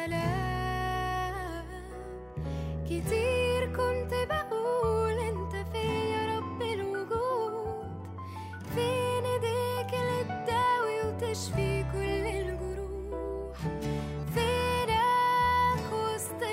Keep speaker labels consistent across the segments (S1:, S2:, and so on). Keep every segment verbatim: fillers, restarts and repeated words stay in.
S1: سلام. كتير كنت بقول انت فين يا رب الوجود، فين ايديك اللي تداوي وتشفي كل الجروح، فينك وسط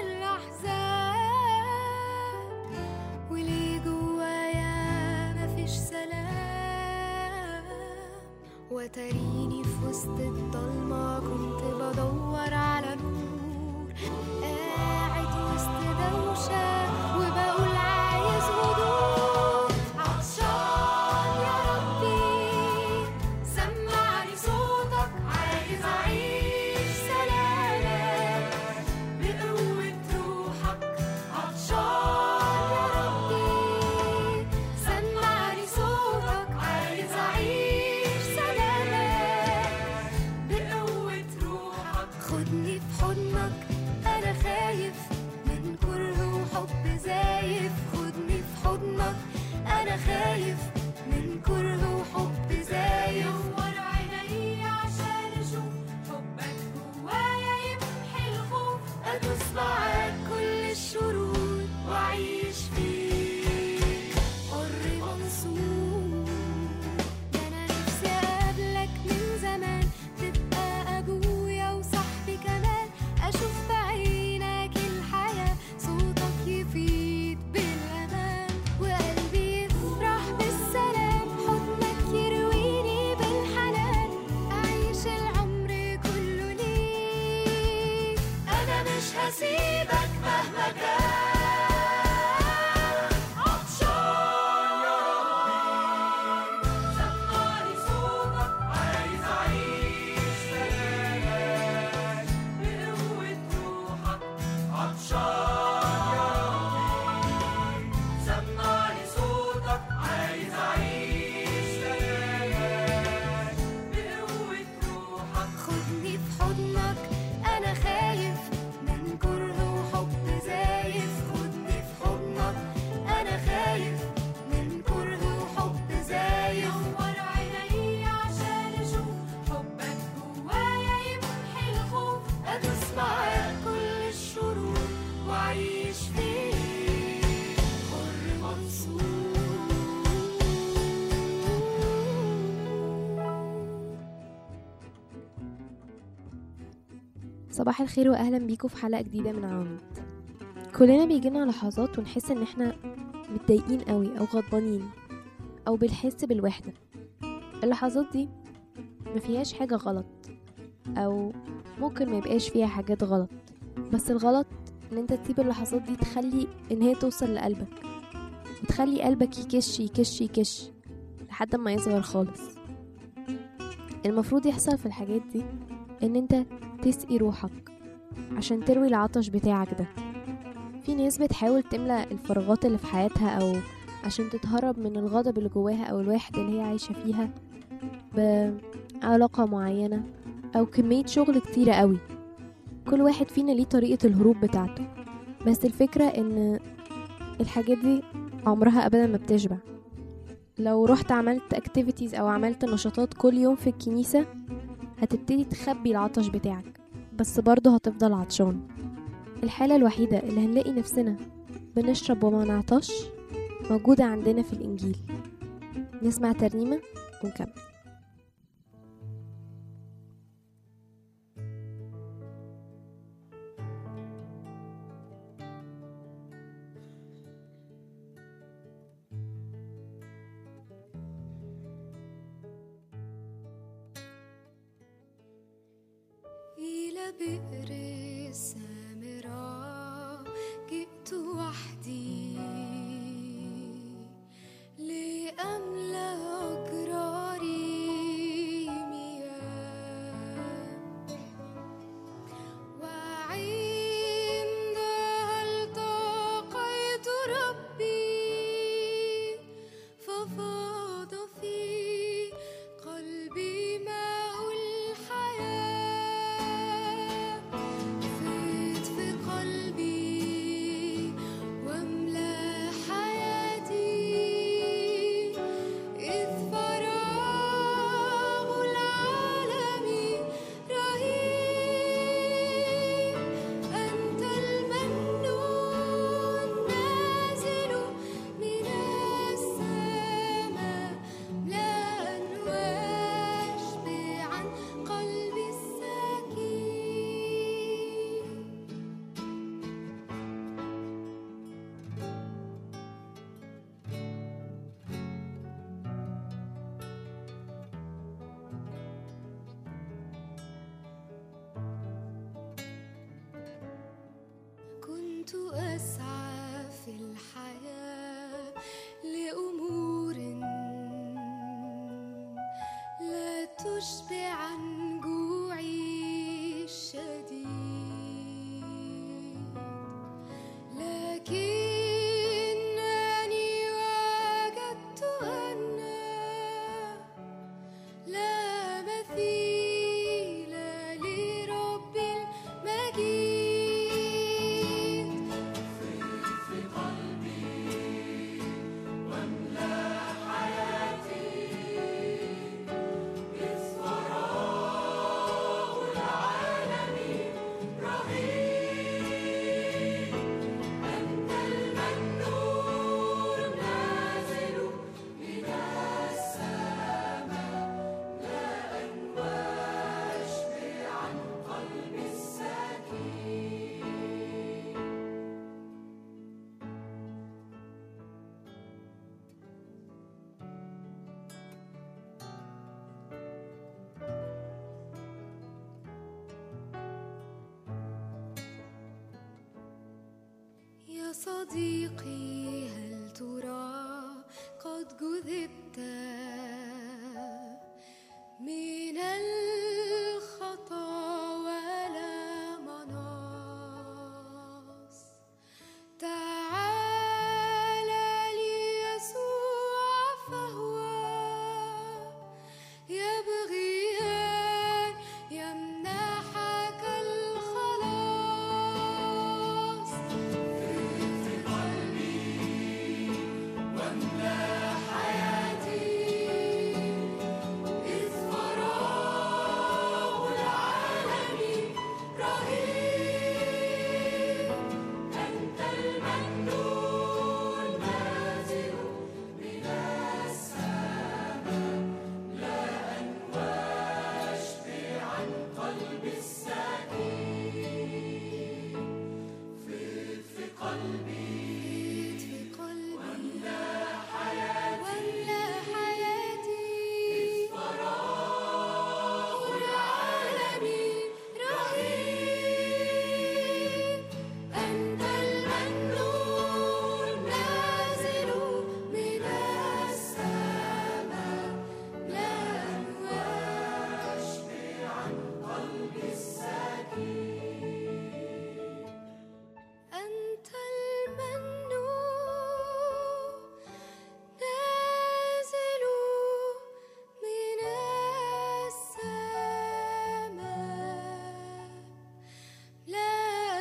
S1: الاحزان، وليه جوايا مفيش سلام. وتريني في وسط الضلمة كنت بدور على نور، قاعد وسط دوشة وبقول عايز هدوء. عطشان يا ربي سمعني صوتك، عايز أعيش سلامك بقوة روحك. عطشان يا ربي سمعني صوتك، عايز أعيش سلامك بقوة روحك. خدني في حضنك أنا خايف من كره وحب زايف، خدني في حضنك أنا خايف من كره وحب زايف. نور عيني عشان أشوف حبك جوايا يمحي الخوف، أدوس معاك كل الشرور وأعيش فيك حر منصور. ده أنا نفسي أقابلك من زمان، تبقى أبويا وصاحبي كمان، أشوف بعينك الحياة، صوتك يفيد بالأمان، وقلبي يفرح بالسلام، حضنك يرويني بالحنان، أعيش العمر كله ليك. أنا مش هسيبك مهما كان. عطشان يا ربي سمعني صوتك، عايز أعيش سلامك بقوة روحك. عطشان يا ربي سمعني صوتك، عايز أعيش سلامك بقوة روحك. خدني في حضنك أنا خايف من كره وحب زايف، خدني في حضنك أنا خايف من كره وحب زايف. نور عيني عشان أشوف حبك جوايا يمحي الخوف، أدوس معاك كل الشرور وأعيش فيك حر منصور.
S2: صباح الخير واهلا بيكم في حلقه جديده من عواميد. كلنا بيجينا لحظات ونحس ان احنا متضايقين قوي او غضبانين او بنحس بالوحده. اللحظات دي ما فيهاش حاجه غلط، او ممكن ما يبقاش فيها حاجات غلط، بس الغلط ان انت تسيب اللحظات دي تخلي ان هي توصل لقلبك، وتخلي قلبك يكش يكش يكش لحد ما يصغر خالص. المفروض يحصل في الحاجات دي ان انت تسقي روحك عشان تروي العطش بتاعك ده. في ناس بتحاول تملأ الفراغات اللي في حياتها او عشان تتهرب من الغضب اللي جواها او الوحدة اللي هي عايشة فيها بعلاقة معينة او كمية شغل كتيرة قوي. كل واحد فينا ليه طريقة الهروب بتاعته، بس الفكرة ان الحاجات دي عمرها ابدا ما بتشبع. لو رحت عملت اكتيفيتيز او عملت نشاطات كل يوم في الكنيسة هتبتدي تخبي العطش بتاعك، بس برضه هتفضل عطشان. الحالة الوحيدة اللي هنلاقي نفسنا بنشرب وما نعطش موجودة عندنا في الإنجيل. نسمع ترنيمة ونكمل.
S1: إلى بئر السامرة جئت وحدي لأملأ أجراري مياه، وعندها التقيت ربي ففاض في قلبي ماء الحياة. كنت أسعى في الحياة لأمور لا تشبع جوعي الشديد، لكنني وجدت أن لا مثيل لرب المجيد. في قلبي واملأ حياتي إذ وراء العالم رهيب. أنت المنور نازل من السماء، لا أنواش عن قلبي السكين. يا صديقي، هل ترى قد جذبت من الخطا ولا مناص؟ تعال ليسوع فهو يبغي أن يمنحك الخلاص. في قلبي واملأ حياتي إذ وراء العالم رهيب. أنت المنون نازل من السماء، لا أنواش عن قلبي السكين. فيض في قلبي في قلبي واملأ حياتي إذ وراء العالم رهيب. أنت المنون نازل من السماء، لا أنواش عن قلبي السكين. أنت المنون نازل من السماء، لا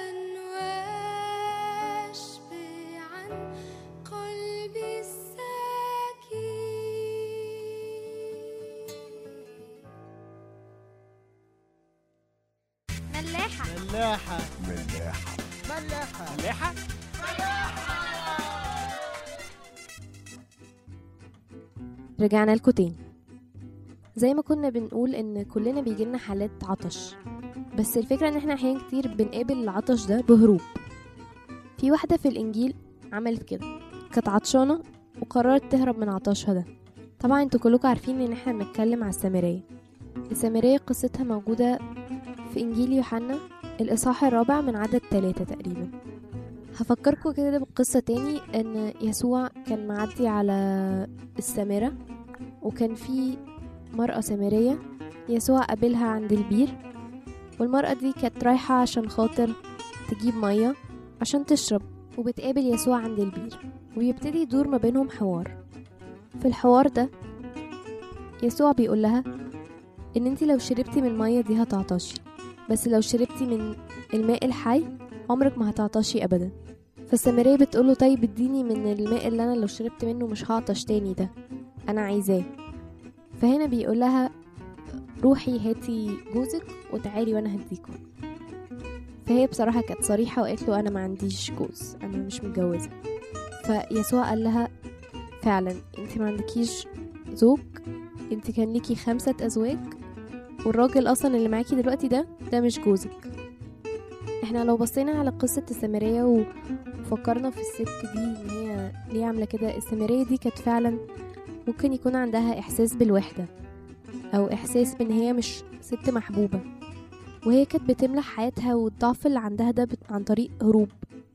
S1: أنواش عن قلبي السكين.
S2: ملاحة.
S3: ملاحة
S4: ملاحة
S3: ملاحة
S4: ملاحة
S2: رجعنا لكم تاني. زي ما كنا بنقول ان كلنا بيجيلنا حالات عطش، بس الفكرة ان احنا احيان كتير بنقابل العطش ده بهروب. في واحدة في الانجيل عملت كده، كانت عطشانة وقررت تهرب من عطشها ده. طبعا انتوا كلكم عارفين ان احنا بنتكلم على السامرية. السامرية قصتها موجودة في انجيل يوحنا الاصحاح الرابع من عدد ثلاثة تقريبا. هفكركم كده بالقصة تاني، ان يسوع كان معدي على السامرة، وكان في مرأة سامرية يسوع قابلها عند البير، والمرأة دي كانت رايحة عشان خاطر تجيب مية عشان تشرب، وبتقابل يسوع عند البير، ويبتدي يدور ما بينهم حوار. في الحوار ده يسوع بيقول لها ان انتي لو شربتي من المية دي هتعطشي، بس لو شربتي من الماء الحي عمرك ما هتعطشي ابدا. فالسامرية بتقوله طيب اديني من الماء اللي انا لو شربت منه مش هعطش تاني، ده انا عايزاه. فهنا بيقول لها روحي هاتي جوزك وتعالي وانا هديكم. فهي بصراحة كانت صريحة وقالت له انا ما عنديش جوز، انا مش متجوزة. فيسوع قال لها فعلا انت ما عندكيش زوج، انت كان ليكي خمسة ازواج، والراجل اصلا اللي معاكي دلوقتي ده ده مش جوزك. احنا لو بصينا على قصة السامرية وفكرنا في الست دي ان هي ليه عاملة كده، السامرية دي كانت فعلا ممكن يكون عندها احساس بالوحدة او احساس بان هي مش ست محبوبة، وهي كانت بتملى حياتها والضعف اللي عندها ده عن طريق هروب.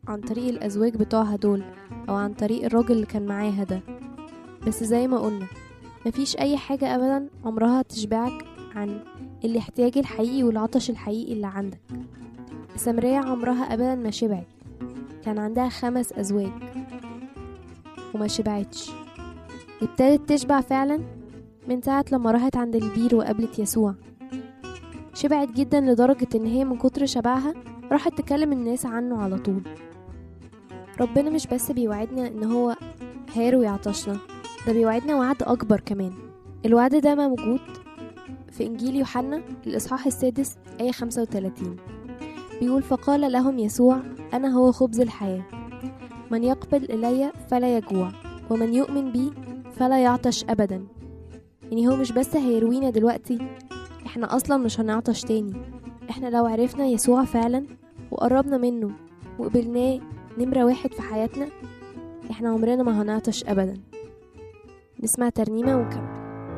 S2: عن طريق الأزواج بتوعها دول أو عن طريق الراجل اللي كان معاها ده. بس زي ما قلنا مفيش أي حاجة أبدا عمرها تشبعك عن الاحتياج الحقيقي والعطش الحقيقي اللي عندك. السامرية عمرها أبدا ما شبعت، كان عندها خمس أزواج وما شبعتش. ابتدت تشبع فعلا من ساعة لما راحت عند البير وقابلت يسوع. شبعت جدا لدرجة ان هي من كتر شبعها راحت تكلم الناس عنه على طول. ربنا مش بس بيوعدنا ان هو هيروي عطشنا، ده بيوعدنا وعد اكبر كمان. الوعد ده موجود في انجيل يوحنا الاصحاح السادس آية خمسة وثلاثين، بيقول: فقال لهم يسوع: انا هو خبز الحياة، من يقبل الي فلا يجوع، ومن يؤمن بي فلا يعطش ابدا. يعني هو مش بس هيروينا دلوقتي، احنا اصلا مش هنعطش تاني. احنا لو عرفنا يسوع فعلا وقربنا منه وقبلناه نمرة واحد في حياتنا، احنا عمرنا ما هنعطش ابدا. نسمع ترنيمة ونكمل.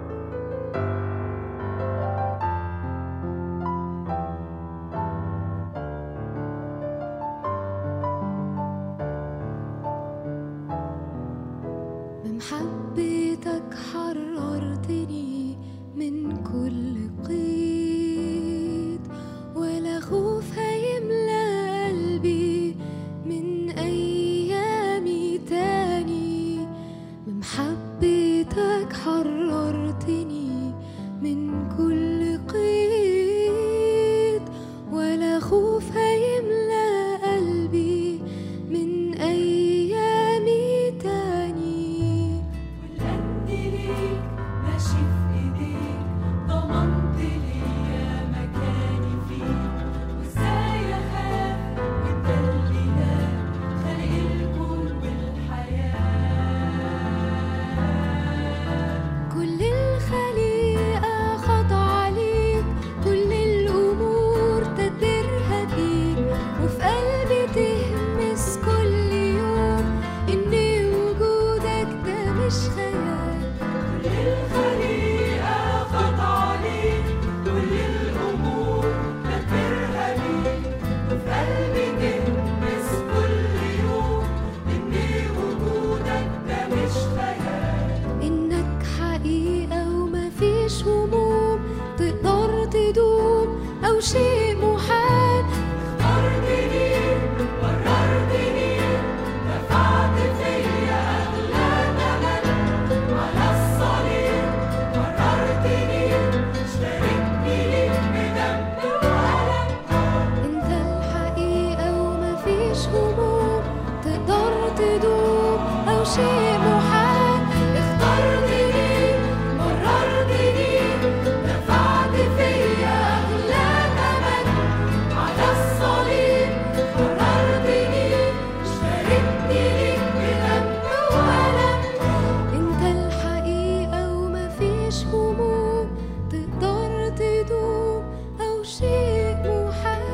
S1: بمحبتك حررتني من كل قيد، ولا خوف هيملى قلبي من أيامي تاني. بمحبتك حررتني من كل قيد، ولا خوف هيملى قلبي من أيامي تاني.
S3: والقد ليك ماشي في ايديك، ضمنت ليا مكاني فيك، وازاي اخاف وانت اللي خالق الكون والحياة.
S1: كل الخليقة خاضعة ليك، كل الأمور تدبيرها بيك، وفي قلبي تهمس كل يوم إن وجودك ده مش خيال.
S3: كل الخليقة خاضعة ليك، كل الأمور تدبيرها بيك، وفي قلبي تلمس كل يوم إن وجودك ده مش خيال.
S1: إنك حقيقة ومفيش هموم تقدر تدوم أو شيء محال.
S3: اخترتني قررتني، دفعت فيا أغلى ثمن على الصليب. قررتني اشتركني ليك بدم وألم.
S1: انت الحقيقة ومفيش هموم تقدر تدوم أو شيء محال. اخترتني مررتني، دفعت فيا أغلى ثمن
S3: على الصليب قررتني اشتركني ليك بدم وألم.
S1: انت الحقيقة ومفيش هموم تقدر تدوم أو شيء محال.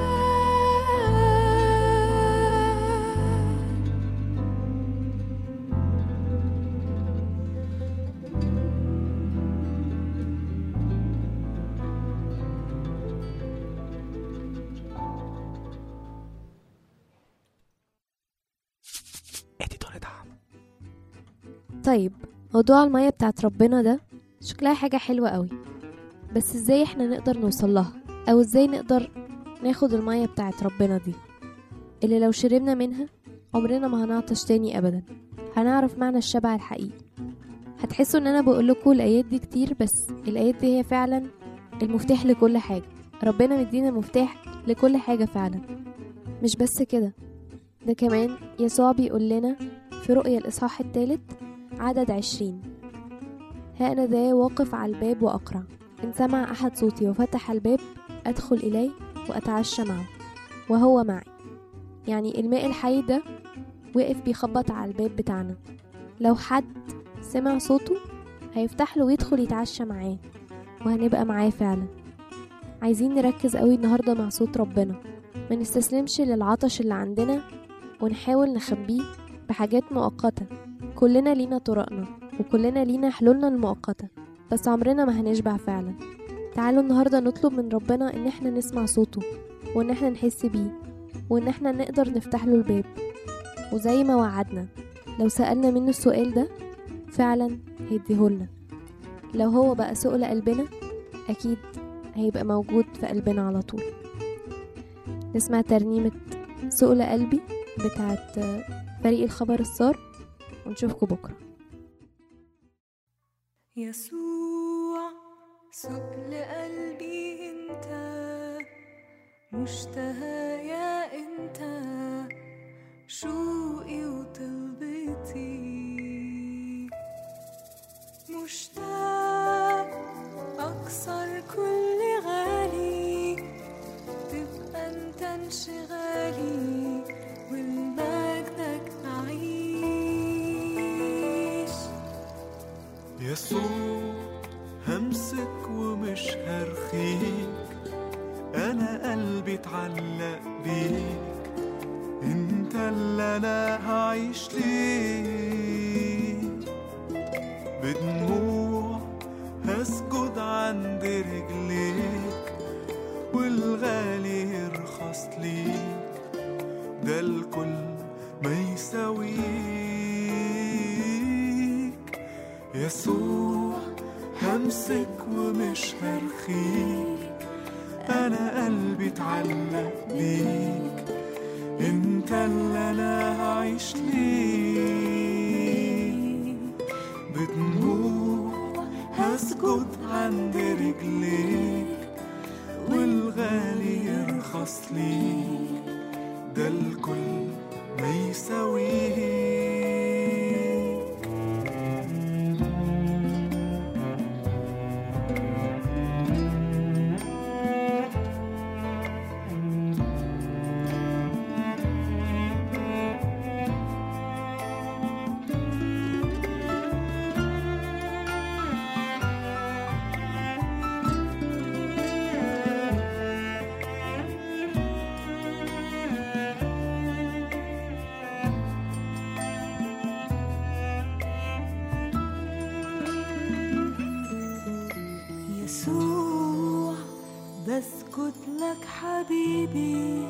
S2: طيب، موضوع المية بتاعت ربنا ده شكلها حاجة حلوة قوي، بس ازاي احنا نقدر نوصل لها؟ او ازاي نقدر ناخد المية بتاعت ربنا دي اللي لو شربنا منها عمرنا ما هنعطش تاني ابدا؟ هنعرف معنى الشبع الحقيقي. هتحسوا ان انا بقول لكم الايات دي كتير، بس الايات دي هي فعلا المفتاح لكل حاجة. ربنا مدينا مفتاح لكل حاجة فعلا. مش بس كده، ده كمان يسوع بيقول لنا في رؤيا الإصحاح الثالث عدد عشرين: ها أنا ذا واقف على الباب وأقرع، إن سمع أحد صوتي وفتح الباب أدخل إليه وأتعشى معه وهو معي. يعني الماء الحي ده وقف بيخبط على الباب بتاعنا، لو حد سمع صوته هيفتح له ويدخل يتعشى معاه وهنبقى معاه فعلا. عايزين نركز قوي النهاردة مع صوت ربنا، ما نستسلمش للعطش اللي عندنا ونحاول نخبيه بحاجات مؤقتة. كلنا لينا طرقنا وكلنا لينا حلولنا المؤقتة، بس عمرنا ما هنشبع فعلا. تعالوا النهاردة نطلب من ربنا ان احنا نسمع صوته وان احنا نحس بيه وان احنا نقدر نفتح له الباب وزي ما وعدنا لو سألنا منه السؤال ده فعلا هيديهولنا. لو هو بقى سؤل قلبنا أكيد هيبقى موجود في قلبنا على طول. نسمع ترنيمة سؤل قلبي بتاعت فريق الخبر السار ونشوفكم بكرة.
S3: يسوع سؤل قلبي انت، مشتهى يا انت، شوقي وطلبتي، مشتاق اكسر كل غالي، تبقى انت انشغالي والمجدك اعيش.
S4: يسوع همسك ومش هرخيك، أنا قلبي اتعلق بيك، انت اللي أنا هعيش ليك. بدموع هسجد عند رجليك، والغالي يرخص ليك، ده الكل ما يساويك. يسوع همسك ومش هرخيك، أنا قلبي اتعلق بيك، انت اللي أنا هعيش ليك. بدموع هسجد عند رجليك، والغالي يرخص ليك، ده الكل ما يساويك.
S3: بسجد لك حبيبي،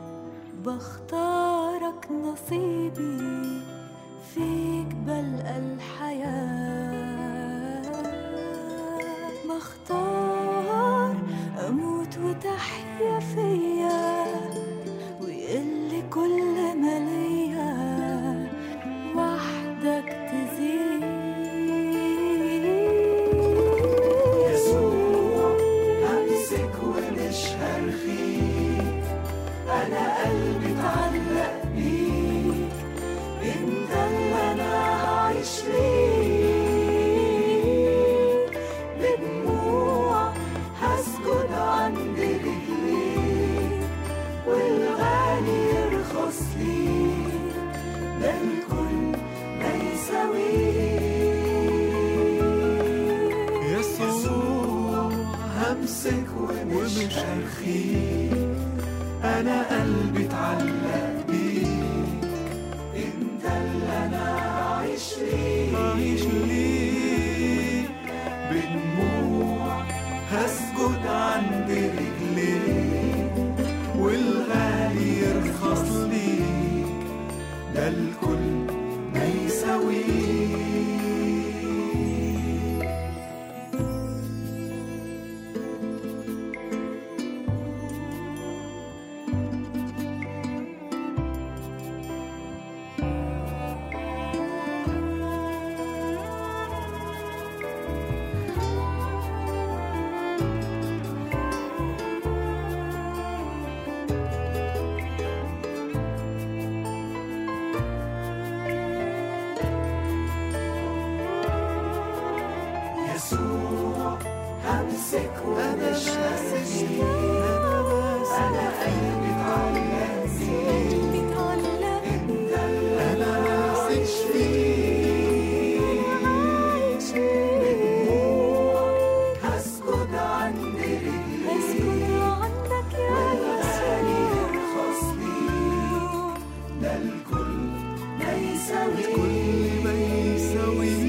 S3: بختارك نصيبي، فيك بلقى الحياة. بختار أموت وتحيا فيا، ويقلي كل ما ليا، وحدك تزيد.
S4: ومش هرخيك، أنا قلبي اتعلق بيك، انت اللي أنا هعيش ليك. بدموع هسجد عند رجليك، والغالي يرخص ليك، ده الكل ما يساويك. يسوع همسك ومش هرخيك، أنا قلبي اتعلق بيك، انت اللي أنا هعيش ليك. هعيش ليك. بدموع هسجد عند رجليك، والغالي يرخص ليك، ده الكل ما يساويك. همسك ومش هرخيك، أنا قلبي اتعلق بيك، انت اللي أنا عايش فيك. بدموع هسجد عند رجليك، والغالي يرخص ليك، ده الكل ما يساويك.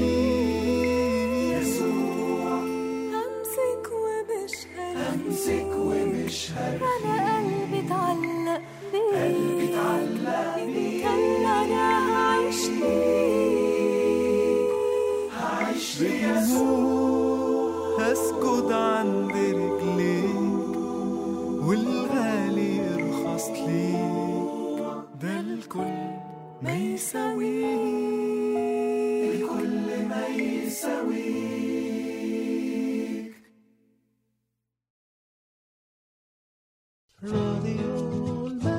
S4: همسك ومش هرخيك،
S3: أنا قلبي اتعلق بيك،
S4: قلبي اتعلق بيك،
S3: انت اللي أنا
S4: هسجد عند رجليك والغالي يرخص ليك. ده الكل ما يساويك، الكل ما يساويك. راديو